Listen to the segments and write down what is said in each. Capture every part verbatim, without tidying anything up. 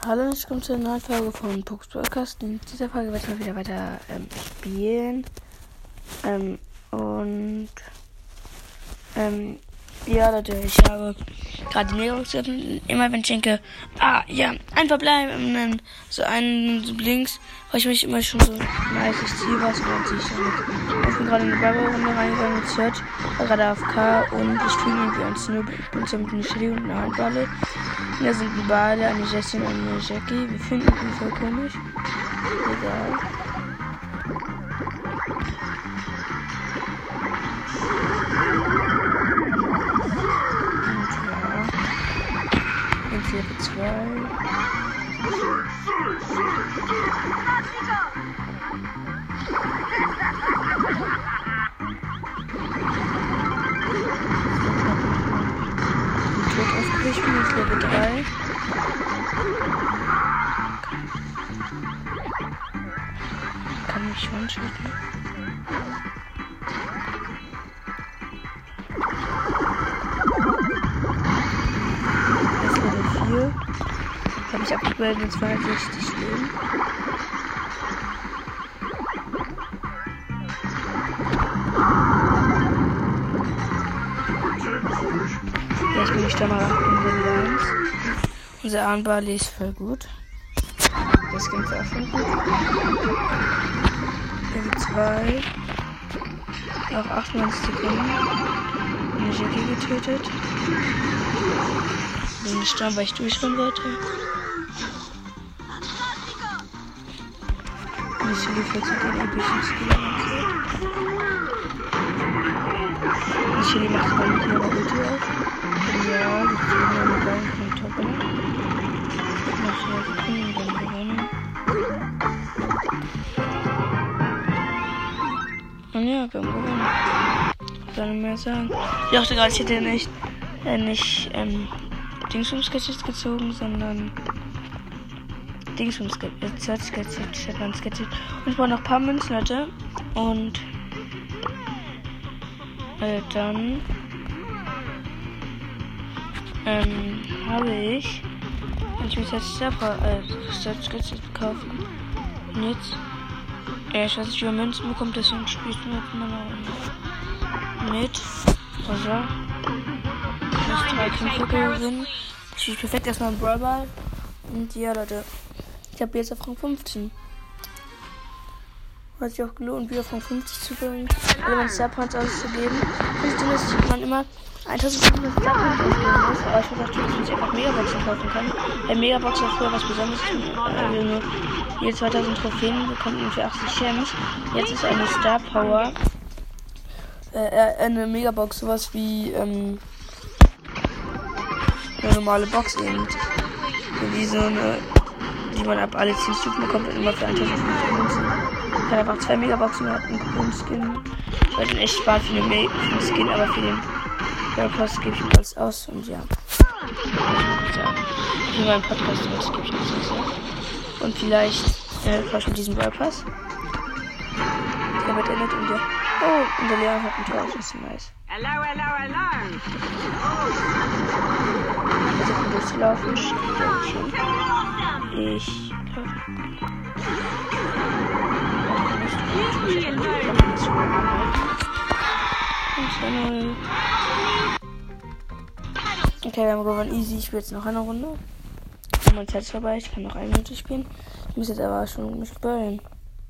Hallo, ich komme zur neuen Folge von Pux Podcast. In dieser Folge werde ich mal wieder weiter ähm, spielen. Ähm, und ähm, ja, Leute, ich habe gerade die Megabox geöffnet. Immer wenn ich denke, ah ja, ein Verbleib, so einen so links, weil ich mich immer schon so, nice, ich ziehe was und dann ziehe ich damit. Ich bin gerade in eine Bubble-Runde reingegangen mit Search, war gerade A F K und ich spiele irgendwie ein Snoop. Ich bin so mit einer Chili und einer Handballe. Und da sind die beide, eine Jessie und eine Jackie. Wir finden die voll komisch. Egal. Und hier für zwei. Ich bin jetzt Level drei. Kann mich schon schütteln. Das ist Level vier. Habe ich abgebildet mit zweiundsechzig Leben. Jetzt bin ich da mal in Level eins. Unser Armball ist voll gut. Das Skin ist auch voll gut. Level zwei. Auch achtundneunzig Sekunden. Eine Jackie getötet. Wir sind gestorben, weil ich durchrennen wollte. Und ich lief jetzt mit den epischen Skill. Die Chili macht gerade mit ihrer Ulti auf. Ja, die Chili haben wir beiden von Top gemacht. Noch zwei Sekunden dann gewonnen. Und ja, wir haben gewonnen. Was soll ich mehr sagen? Ich dachte gerade, ich hätte nicht, äh, nicht, ähm, Dingsums-Sketches gezogen, sondern Dingsums-Sketches, ich hätte dann Sketches. Und ich brauche noch ein paar Münzen, Leute. Und äh, dann ähm, habe ich, wenn ich mich jetzt selber äh, Sketches kaufen. Und jetzt, ja, ich weiß nicht, wie man Münzen bekommt, deswegen spiele ich mit meiner Runde. Mit, also, ich muss drei Kämpfe gewinnen. Ich spiele perfekt erstmal einen Brawlball. Und ja, Leute, ich habe jetzt auf Rang fünfzehn. Hat sich auch gelohnt, wieder von fünfzig zu bringen, alle meine Starpoints auszugeben. Und das ist, dass man immer eintausendfünfhundert Starpoints ausgeben muss. Aber ich weiß natürlich, dass ich einfach Megaboxen kaufen kann. Weil Megabox war früher was Besonderes. Also nur jede zweitausend Trophäen bekommt man für achtzig Gems. Jetzt ist eine Star Power. Äh, eine Megabox, sowas wie ähm, eine normale Box eben. Wie so eine, die man ab alle zehn Stufen bekommt und immer für eintausendfünfhundert Münzen. Ich kann einfach zwei Megaboxen und einen coolen Skin. Ich wollte den echt sparen für den, Me- für den Skin, aber für den Podcast gebe ich mir alles aus und ja. Für meinen Podcast das gebe ich mir alles aus. Und vielleicht äh, kaufe ich mit diesem Brawl Pass. Der wird endet und der. Oh, und der Leon hat ein Tor, das ist nice. Hello, hello, hello! Ich versuche durchzulaufen. Ich laufe. Okay, wir haben gewonnen. Easy. Ich spiele jetzt noch eine Runde. Und meine Zeit ist vorbei. Ich kann noch eine Minute spielen. Ich muss jetzt aber schon mich spüren.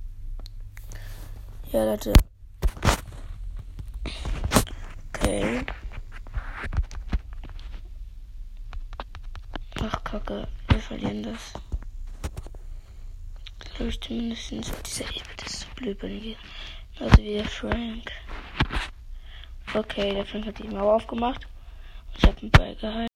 Ja, Leute. Okay. Ach, Kacke. Wir verlieren das. Glaube ich zumindest. Dieser Ebene ist so blöd bei mir. Also wie der Frank. Okay, der Frank hat die Mauer aufgemacht. Ich habe einen Ball gehalten.